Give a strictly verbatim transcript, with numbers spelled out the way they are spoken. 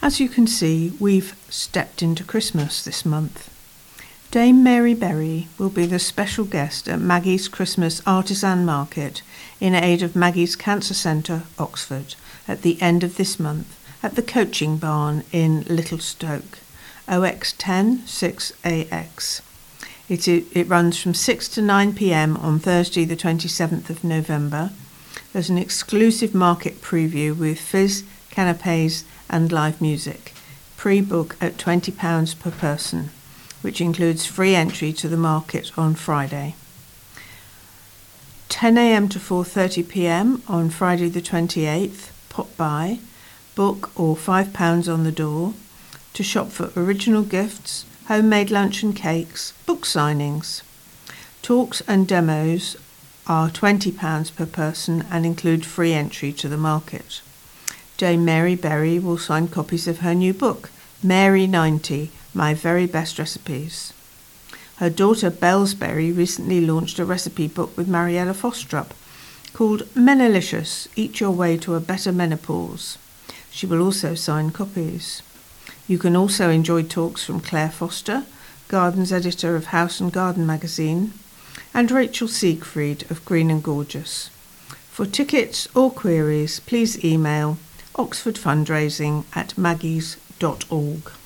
As you can see, we've stepped into Christmas this month. Dame Mary Berry will be the special guest at Maggie's Christmas Artisan Market in aid of Maggie's Cancer Centre, Oxford, at the end of this month at the Coaching Barn in Little Stoke, O X ten six A X. It, it runs from six to nine p.m. on Thursday the twenty-seventh of November. There's an exclusive market preview with fizz, canapes and live music. Pre-book at twenty pounds per person, which includes free entry to the market on Friday. ten a.m. to four thirty p.m. on Friday the twenty-eighth, pop by, book or five pounds on the door, to shop for original gifts, homemade lunch and cakes, book signings. Talks and demos are twenty pounds per person and include free entry to the market. Dame Mary Berry will sign copies of her new book, Mary ninety, My Very Best Recipes. Her daughter Bells Berry recently launched a recipe book with Mariella Fostrup called Menalicious, Eat Your Way to a Better Menopause. She will also sign copies. You can also enjoy talks from Claire Foster, Gardens editor of House and Garden magazine, and Rachel Siegfried of Green and Gorgeous. For tickets or queries, please email oxfordfundraising at maggies dot org.